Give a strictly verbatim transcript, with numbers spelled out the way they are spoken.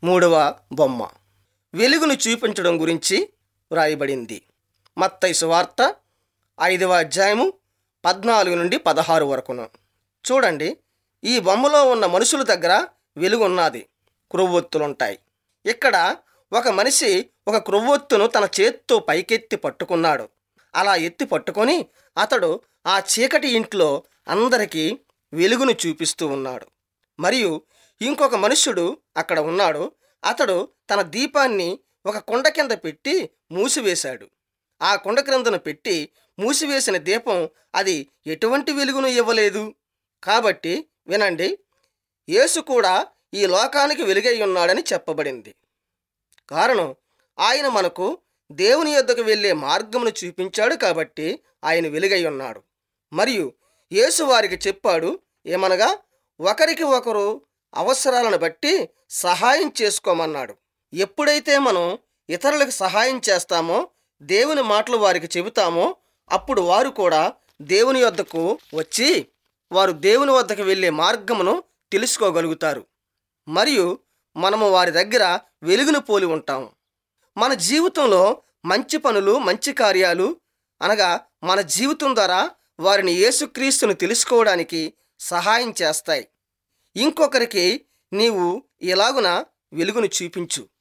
మూడవ బొమ్మ వెలుగును చూపించడం గురించి వ్రాయబడింది. మత్తయి సువార్త ఐదవ అధ్యాయము పద్నాలుగు నుండి పదహారు వరకును. చూడండి, ఈ బొమ్మలో ఉన్న మనుషుల దగ్గర వెలుగు ఉన్నది, క్రొవ్వొత్తులుంటాయి. ఇక్కడ ఒక మనిషి ఒక క్రొవ్వొత్తును తన చేత్తో పైకెత్తి పట్టుకున్నాడు. అలా ఎత్తి పట్టుకొని అతడు ఆ చీకటి ఇంట్లో అందరికీ వెలుగును చూపిస్తూ ఉన్నాడు. మరియు ఇంకొక మనుష్యుడు అక్కడ ఉన్నాడు. అతడు తన దీపాన్ని ఒక కుండ కింద పెట్టి మూసివేశాడు. ఆ కుండ క్రిందను పెట్టి మూసివేసిన దీపం అది ఎటువంటి వెలుగును ఇవ్వలేదు. కాబట్టి వినండి, యేసు కూడా ఈ లోకానికి వెలుగై ఉన్నాడని చెప్పబడింది. కారణం, ఆయన మనకు దేవుని యొద్దకు వెళ్ళే మార్గమును చూపించాడు కాబట్టి ఆయన వెలుగై ఉన్నాడు. మరియు యేసు వారికి చెప్పాడు ఏమనగా, ఒకరికి ఒకరు అవసరాలను బట్టి సహాయం చేసుకోమన్నాడు. ఎప్పుడైతే మనం ఇతరులకు సహాయం చేస్తామో, దేవుని మాటలు వారికి చెబుతామో, అప్పుడు వారు కూడా దేవుని యొద్దకు వచ్చి వారు దేవుని వద్దకు వెళ్ళే మార్గమును తెలుసుకోగలుగుతారు. మరియు మనము వారి దగ్గర వెలుగును పోలి ఉంటాము. మన జీవితంలో మంచి పనులు, మంచి కార్యాలు అనగా మన జీవితం ద్వారా వారిని యేసుక్రీస్తును తెలుసుకోవడానికి సహాయం చేస్తాయి. ఇంకొకరికి నీవు ఇలాగున వెలుగును చూపించు.